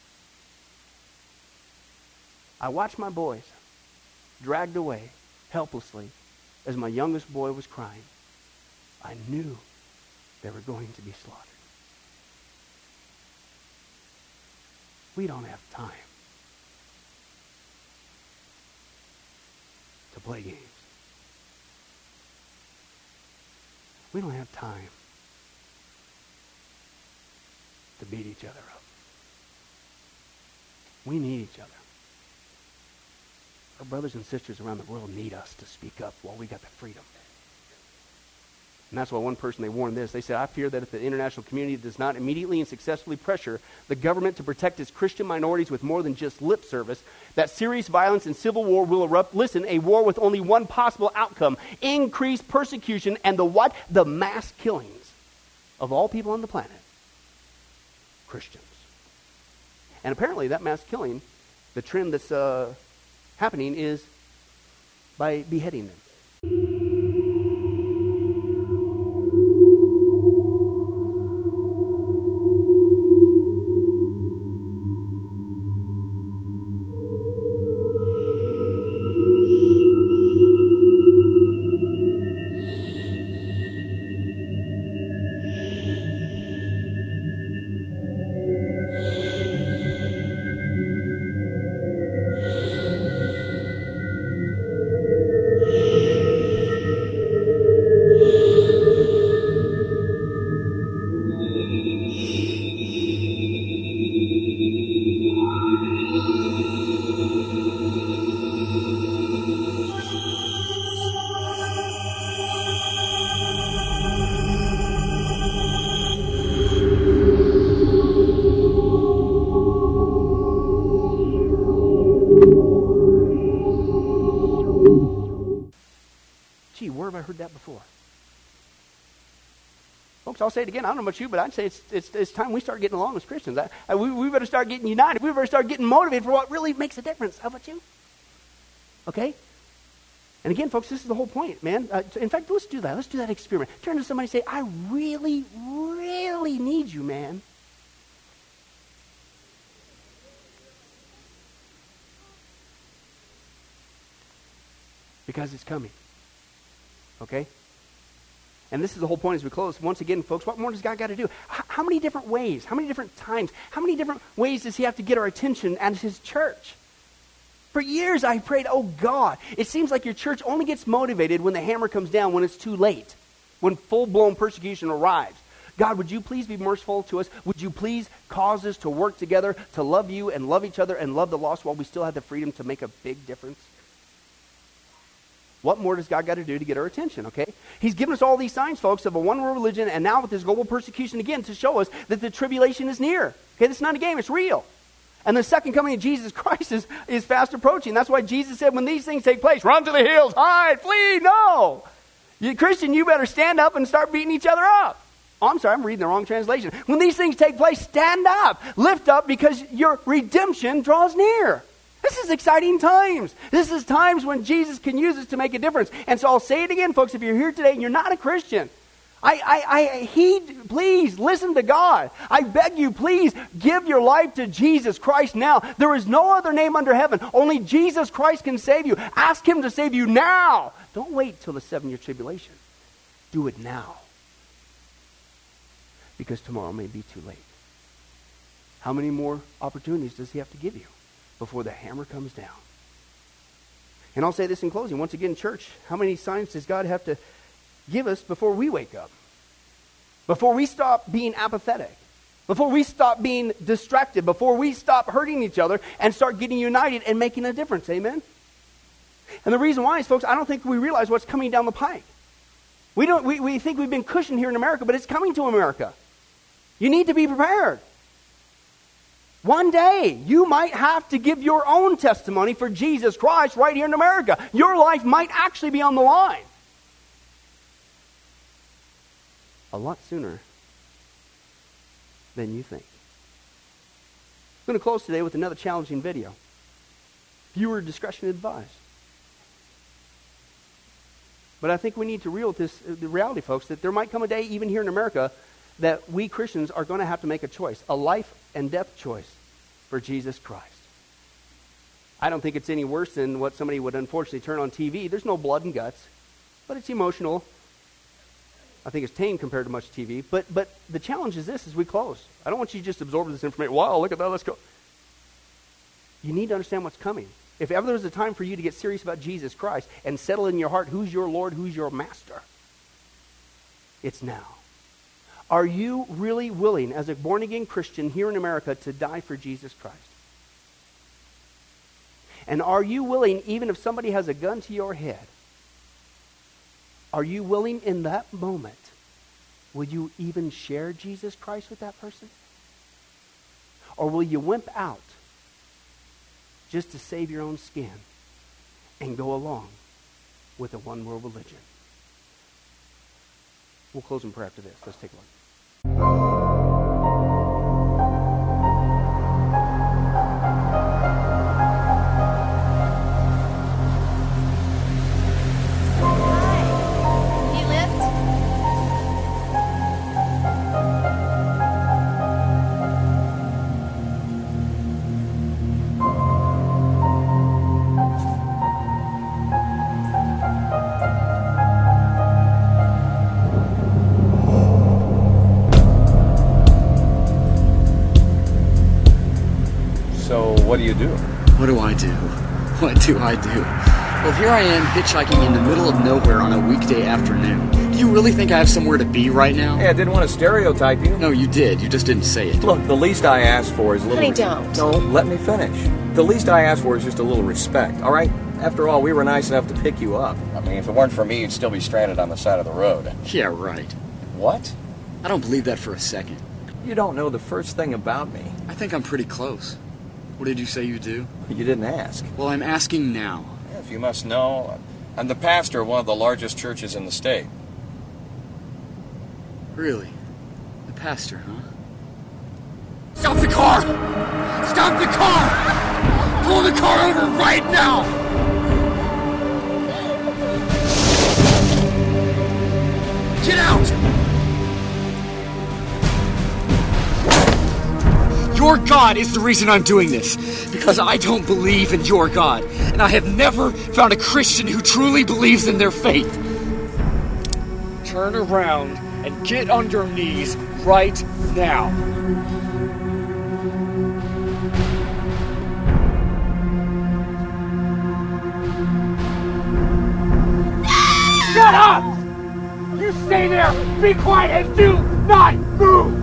I watched my boys dragged away helplessly as my youngest boy was crying. I knew they were going to be slaughtered. We don't have time to play games. We don't have time to beat each other up. We need each other. Our brothers and sisters around the world need us to speak up while we got the freedom. And that's why one person, they warned this. They said, I fear that if the international community does not immediately and successfully pressure the government to protect its Christian minorities with more than just lip service, that serious violence and civil war will erupt. Listen, a war with only one possible outcome: increased persecution and the what? The mass killings of all people on the planet. Christians. And apparently that mass killing, the trend that's happening is by beheading them. Where have I heard that before? Folks, I'll say it again. I don't know about you, but I'd say it's time we start getting along as Christians. We better start getting united. We better start getting motivated for what really makes a difference. How about you? Okay? And again, folks, this is the whole point, man. In fact, let's do that. Let's do that experiment. Turn to somebody and say, I really, really need you, man. Because it's coming. Okay? And this is the whole point as we close. Once again, folks, what more does God got to do? How many different ways? How many different times? How many different ways does he have to get our attention as his church? For years I prayed, oh God, it seems like your church only gets motivated when the hammer comes down, when it's too late, when full-blown persecution arrives. God, would you please be merciful to us? Would you please cause us to work together, to love you and love each other and love the lost while we still have the freedom to make a big difference? What more does God got to do to get our attention, okay? He's given us all these signs, folks, of a one-world religion, and now with this global persecution again to show us that the tribulation is near. Okay, this is not a game, it's real. And the second coming of Jesus Christ is fast approaching. That's why Jesus said, when these things take place, run to the hills, hide, flee. No. Christian, you better stand up and start beating each other up. Oh, I'm sorry, I'm reading the wrong translation. When these things take place, stand up, lift up, because your redemption draws near. This is exciting times. This is times when Jesus can use us to make a difference. And so I'll say it again, folks, if you're here today and you're not a Christian, please listen to God. I beg you, please give your life to Jesus Christ now. There is no other name under heaven. Only Jesus Christ can save you. Ask him to save you now. Don't wait till the 7-year tribulation. Do it now. Because tomorrow may be too late. How many more opportunities does he have to give you before the hammer comes down? And I'll say this in closing. Once again, church, how many signs does God have to give us before we wake up? Before we stop being apathetic? Before we stop being distracted? Before we stop hurting each other and start getting united and making a difference? Amen? And the reason why is, folks, I don't think we realize what's coming down the pike. We think we've been cushioned here in America, but it's coming to America. You need to be prepared. One day, you might have to give your own testimony for Jesus Christ right here in America. Your life might actually be on the line. A lot sooner than you think. I'm going to close today with another challenging video. Viewer discretion advised. But I think we need to realize the reality, folks, that there might come a day, even here in America, that we Christians are going to have to make a choice, a life and death choice for Jesus Christ. I don't think it's any worse than what somebody would unfortunately turn on TV. There's no blood and guts, but it's emotional. I think it's tame compared to much TV. But the challenge is this as we close. I don't want you to just absorb this information. Wow, look at that, let's go. You need to understand what's coming. If ever there's a time for you to get serious about Jesus Christ and settle in your heart who's your Lord, who's your master, it's now. Are you really willing, as a born-again Christian here in America, to die for Jesus Christ? And are you willing, even if somebody has a gun to your head, are you willing in that moment will you even share Jesus Christ with that person? Or will you wimp out just to save your own skin and go along with a one-world religion? We'll close in prayer after this. Let's take a look. What do you do? What do I do? What do I do? Well, here I am hitchhiking in the middle of nowhere on a weekday afternoon. Do you really think I have somewhere to be right now? Hey, I didn't want to stereotype you. No, you did. You just didn't say it. Look, the least I asked for is a little... Honey, don't. No, let me finish. The least I asked for is just a little respect, all right? After all, we were nice enough to pick you up. I mean, if it weren't for me, you'd still be stranded on the side of the road. Yeah, right. What? I don't believe that for a second. You don't know the first thing about me. I think I'm pretty close. What did you say you do? You didn't ask. Well, I'm asking now. Yeah, if you must know, I'm the pastor of one of the largest churches in the state. Really? The pastor, huh? Stop the car! Stop the car! Pull the car over right now! Get out! Your God is the reason I'm doing this, because I don't believe in your God, and I have never found a Christian who truly believes in their faith. Turn around and get on your knees right now. Shut up! You stay there, be quiet, and do not move!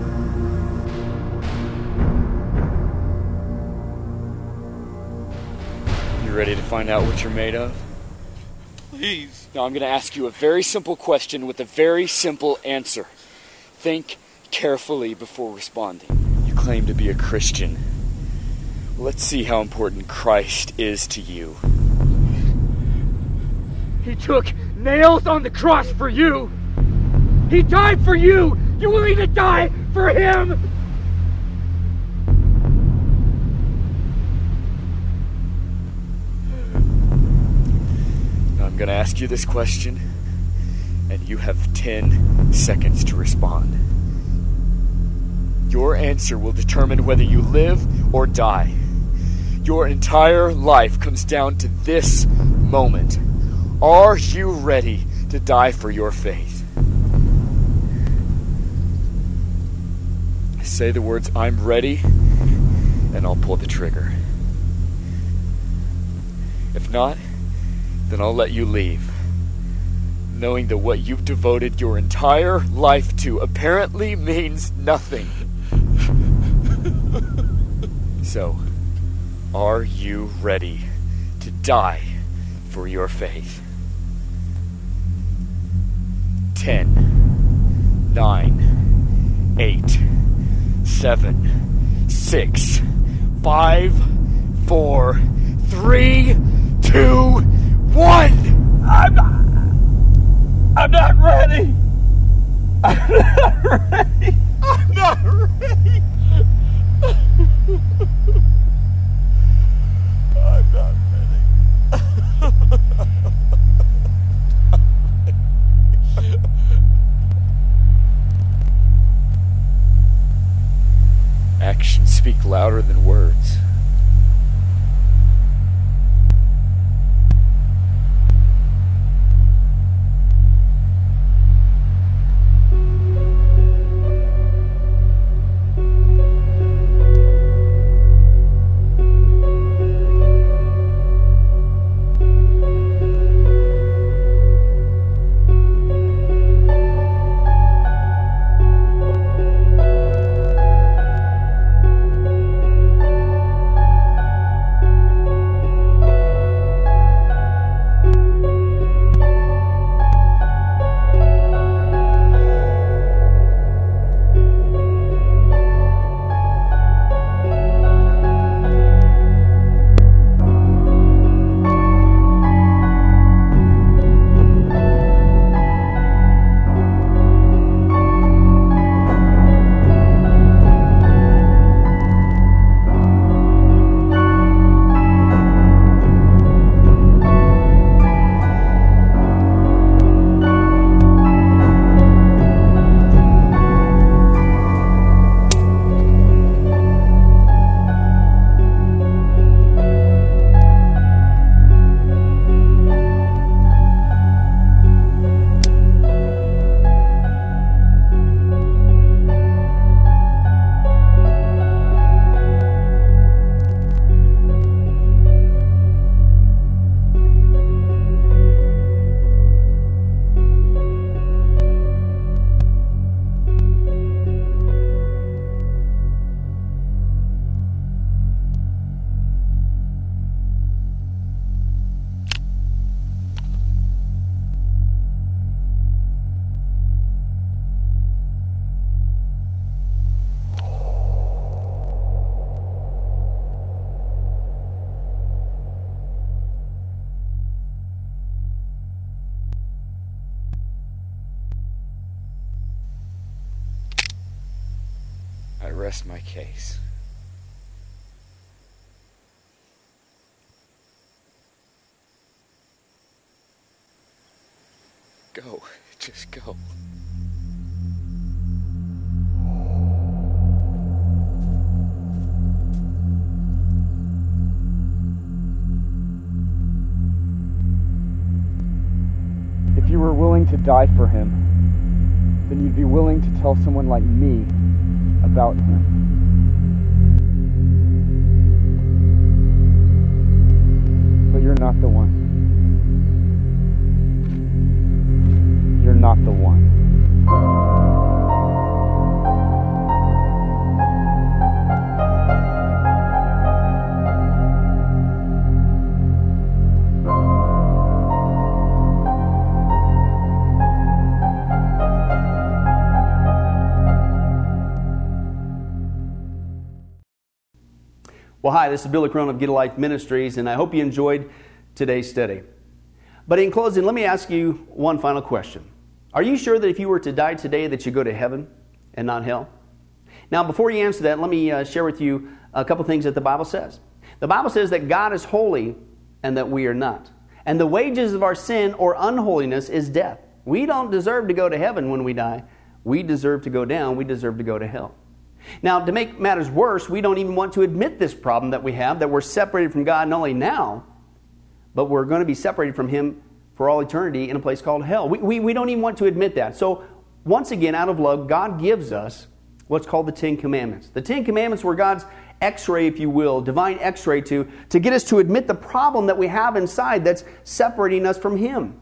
Ready to find out what you're made of? Please. Now I'm going to ask you a very simple question with a very simple answer. Think carefully before responding. You claim to be a Christian. Let's see how important Christ is to you. He took nails on the cross for you. He died for you. You will even die for him. I'm going to ask you this question, and you have 10 seconds to respond. Your answer will determine whether you live or die. Your entire life comes down to this moment. Are you ready to die for your faith? Say the words, "I'm ready," and I'll pull the trigger. If not, then I'll let you leave, knowing that what you've devoted your entire life to apparently means nothing. So, are you ready to die for your faith? 10, 9, 8, 7, 6, 5, 4, 3, 2, 1! I'm not ready! I'm not ready! I'm not ready! I'm not ready. Actions speak louder than words. rest my case. Go. Just go. If you were willing to die for him, then you'd be willing to tell someone like me about him. But you're not the one. You're not the one. Well, hi, this is Billy Crone of Get a Life Ministries, and I hope you enjoyed today's study. But in closing, let me ask you one final question. Are you sure that if you were to die today that you go to heaven and not hell? Now, before you answer that, let me share with you a couple things that the Bible says. The Bible says that God is holy and that we are not. And the wages of our sin or unholiness is death. We don't deserve to go to heaven when we die. We deserve to go down. We deserve to go to hell. Now, to make matters worse, we don't even want to admit this problem that we have, that we're separated from God not only now, but we're going to be separated from Him for all eternity in a place called hell. We don't even want to admit that. So, once again, out of love, God gives us what's called the Ten Commandments. The Ten Commandments were God's x-ray, if you will, divine x-ray to get us to admit the problem that we have inside that's separating us from Him.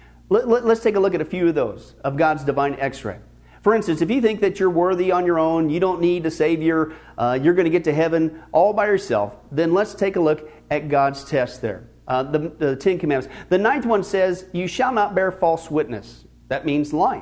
Let's take a look at a few of those, of God's divine x-ray. For instance, if you think that you're worthy on your own, you don't need a Savior, you're going to get to heaven all by yourself, then let's take a look at God's test there. The Ten Commandments. The ninth one says, you shall not bear false witness. That means lying.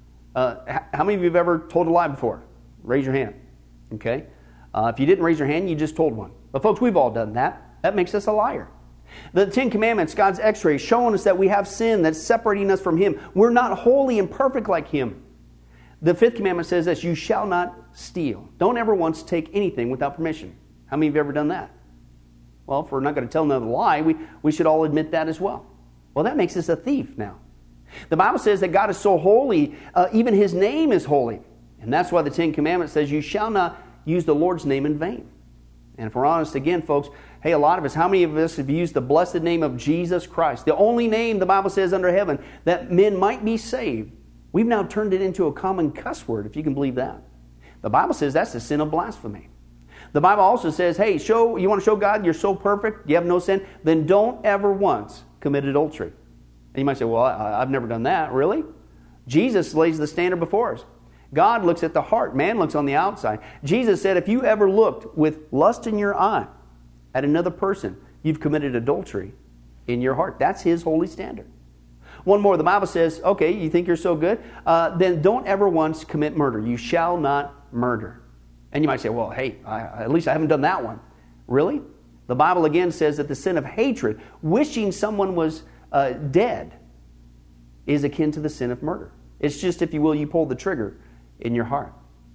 How many of you have ever told a lie before? Raise your hand. Okay? If you didn't raise your hand, you just told one. But folks, we've all done that. That makes us a liar. The Ten Commandments, God's x-ray, showing us that we have sin that's separating us from Him. We're not holy and perfect like Him. The fifth commandment says this, you shall not steal. Don't ever once take anything without permission. How many of you have ever done that? Well, if we're not going to tell another lie, we should all admit that as well. Well, that makes us a thief now. The Bible says that God is so holy, even His name is holy. And that's why the Ten Commandments says you shall not use the Lord's name in vain. And if we're honest again, folks, hey, a lot of us, how many of us have used the blessed name of Jesus Christ, the only name the Bible says under heaven that men might be saved? We've now turned it into a common cuss word, if you can believe that. The Bible says that's the sin of blasphemy. The Bible also says, hey, you want to show God you're so perfect, you have no sin, then don't ever once commit adultery. And you might say, well, I've never done that. Really? Jesus lays the standard before us. God looks at the heart. Man looks on the outside. Jesus said, if you ever looked with lust in your eye at another person, you've committed adultery in your heart. That's His holy standard. One more, the Bible says, okay, you think you're so good? Then don't ever once commit murder. You shall not murder. And you might say, well, hey, at least I haven't done that one. Really? The Bible again says that the sin of hatred, wishing someone was dead, is akin to the sin of murder. It's just, if you will, you pull the trigger in your heart.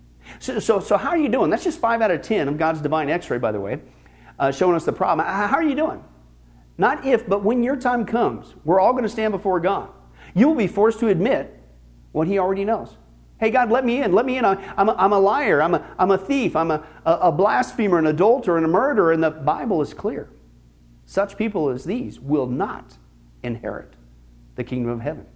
So how are you doing? That's just 5 out of 10 of God's divine x-ray, by the way, showing us the problem. How are you doing? Not if, but when your time comes, we're all going to stand before God. You will be forced to admit what He already knows. Hey, God, let me in. Let me in. I'm a liar. I'm a thief. I'm a blasphemer, an adulterer, and a murderer. And the Bible is clear. Such people as these will not inherit the kingdom of heaven.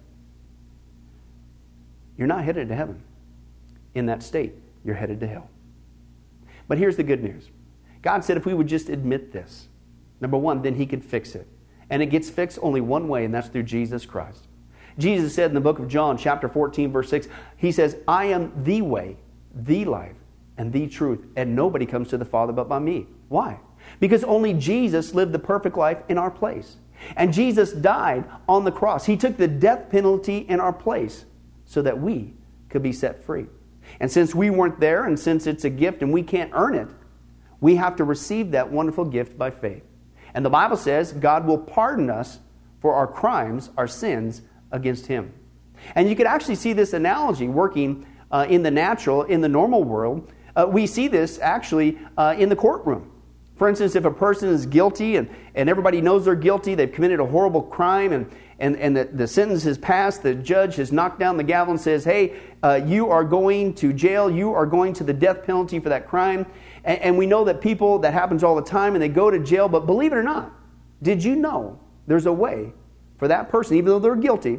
You're not headed to heaven. In that state, you're headed to hell. But here's the good news. God said if we would just admit this, number one, then He could fix it. And it gets fixed only one way, and that's through Jesus Christ. Jesus said in the book of John, chapter 14, verse 6, He says, I am the way, the life, and the truth, and nobody comes to the Father but by me. Why? Because only Jesus lived the perfect life in our place. And Jesus died on the cross. He took the death penalty in our place so that we could be set free. And since we weren't there, and since it's a gift and we can't earn it, we have to receive that wonderful gift by faith. And the Bible says God will pardon us for our crimes, our sins against Him. And you could actually see this analogy working in the natural, in the normal world. We see this actually in the courtroom. For instance, if a person is guilty and everybody knows they're guilty, they've committed a horrible crime, and the sentence has passed, the judge has knocked down the gavel and says, hey, you are going to jail, you are going to the death penalty for that crime. And we know that people, that happens all the time, and they go to jail. But believe it or not, did you know there's a way for that person, even though they're guilty,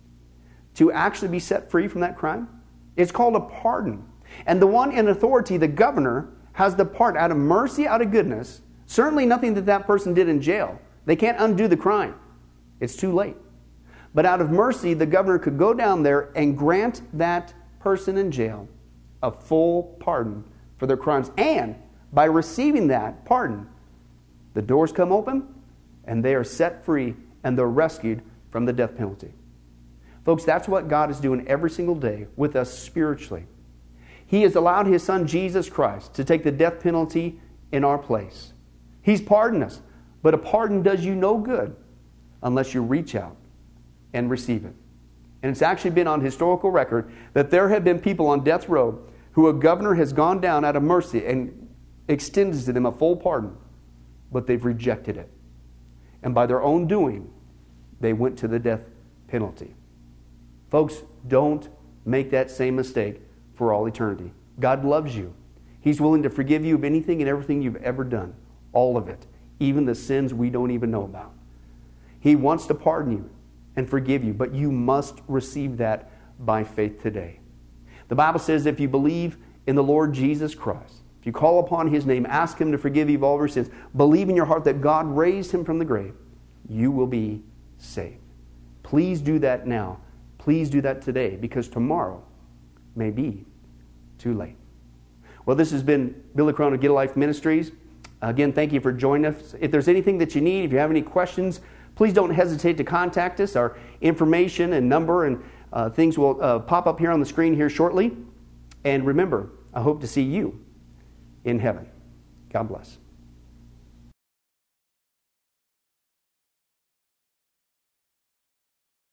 to actually be set free from that crime? It's called a pardon. And the one in authority, the governor, has the pardon out of mercy, out of goodness. Certainly nothing that person did in jail. They can't undo the crime. It's too late. But out of mercy, the governor could go down there and grant that person in jail a full pardon for their crimes. And by receiving that pardon, the doors come open and they are set free and they're rescued from the death penalty. Folks, that's what God is doing every single day with us spiritually. He has allowed His Son, Jesus Christ, to take the death penalty in our place. He's pardoned us. But a pardon does you no good unless you reach out and receive it. And it's actually been on historical record that there have been people on death row who a governor has gone down out of mercy and extended to them a full pardon, but they've rejected it. And by their own doing, they went to the death penalty. Folks, don't make that same mistake for all eternity. God loves you. He's willing to forgive you of anything and everything you've ever done. All of it. Even the sins we don't even know about. He wants to pardon you and forgive you, but you must receive that by faith today. The Bible says if you believe in the Lord Jesus Christ, if you call upon His name, ask Him to forgive you of all your sins, believe in your heart that God raised Him from the grave, you will be saved. Please do that now. Please do that today, because tomorrow may be too late. Well, this has been Billy Crone of Get a Life Ministries. Again, thank you for joining us. If there's anything that you need, if you have any questions, please don't hesitate to contact us. Our information and number and things will pop up here on the screen here shortly. And remember, I hope to see you in heaven. God bless.